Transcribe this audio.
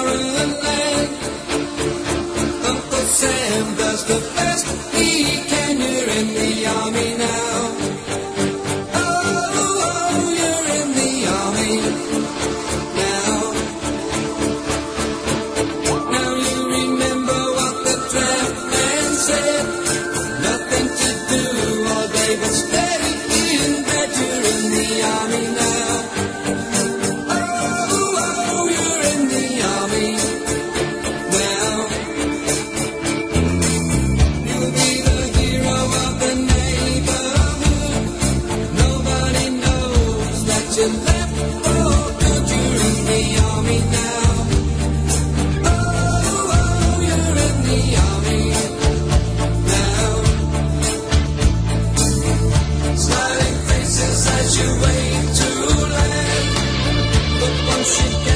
foreign land. Uncle Sam does the best he can. You're in the army now. Oh, you're in the army now. Now you remember what the draft man said. Nothing to do all day but stay in bed. You're in the army now. Oh, you're in the army now. You'll be the hero of the neighborhood. Nobody knows that you left for good. You're in the army now. Oh, you're in the army now. Smiling faces as you wave to land. But once you get